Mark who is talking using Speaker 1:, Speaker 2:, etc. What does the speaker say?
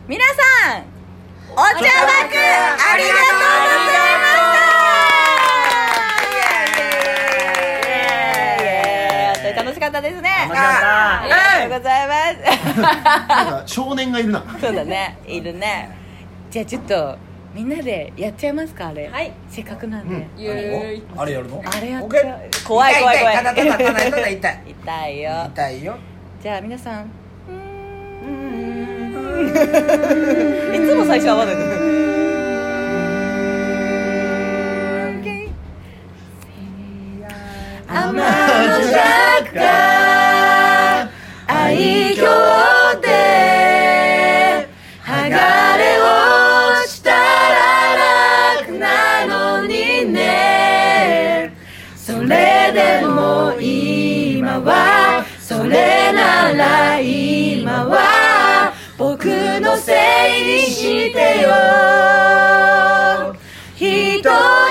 Speaker 1: 皆さんお茶爆ありがとうございました。楽しかったですね。
Speaker 2: 楽しかった。
Speaker 1: ありがとうございます。
Speaker 3: なんか少年がいるな。
Speaker 1: そうだね、いるね。じゃあちょっとみんなでやっちゃいますか、あれ。はい。せっかくなんで。
Speaker 2: あれやるの？
Speaker 1: あれやっちゃう。怖い。
Speaker 2: ただ立たないと痛い。
Speaker 1: 痛いよ。
Speaker 2: 痛いよ。
Speaker 1: じゃあ皆さん。いつも最初はまだね。天の弱愛嬌で剥がれ落ちたら楽なのにね。それでも今はそれなら今は僕のせいにしてよ。